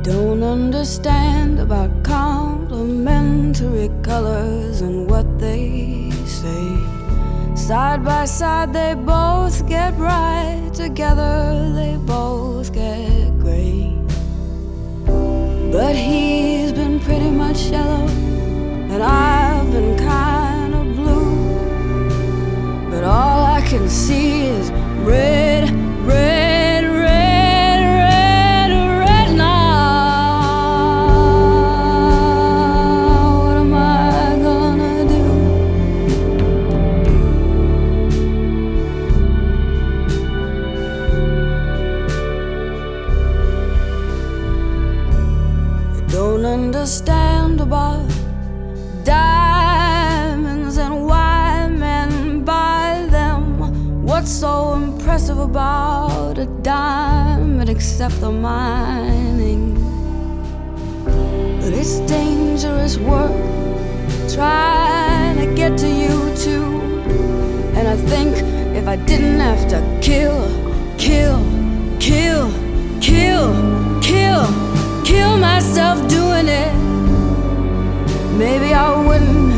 Don't understand about complementary colors and what they say. Side by side they both get right, together they both get gray. But he's been pretty much yellow and I've been kind of blue. But all I can see is red, red, red, red, red now. What am I gonna do? I don't understand about diamonds and why men buy them. What's so impressive about a diamond except the mining? But it's dangerous work trying to get to you too. And I think if I didn't have to kill myself doing it, maybe I wouldn't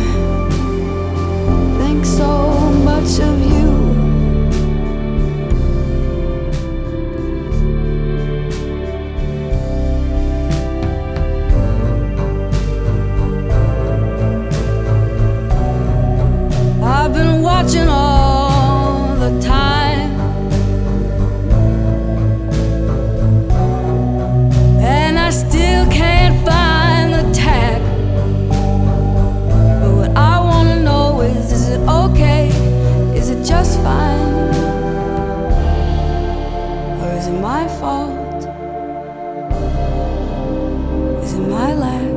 think so much of you. I've been watching all the time, and I still can't find the tag. But what I wanna know is it okay? Is it just fine? Or is it my fault? Is it my lack?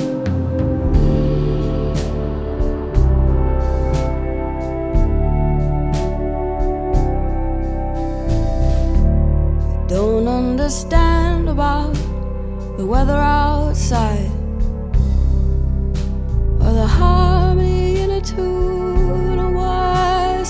Don't understand about the weather outside, or the harmony in a tune, or why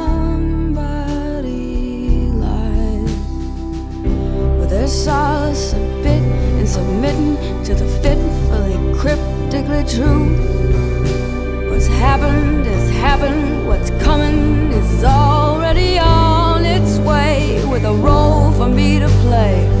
somebody lied. But there's solace a bit in submitting to the fitfully cryptically true. What's happened is happened, what's coming is already on its way, with a role for me to play.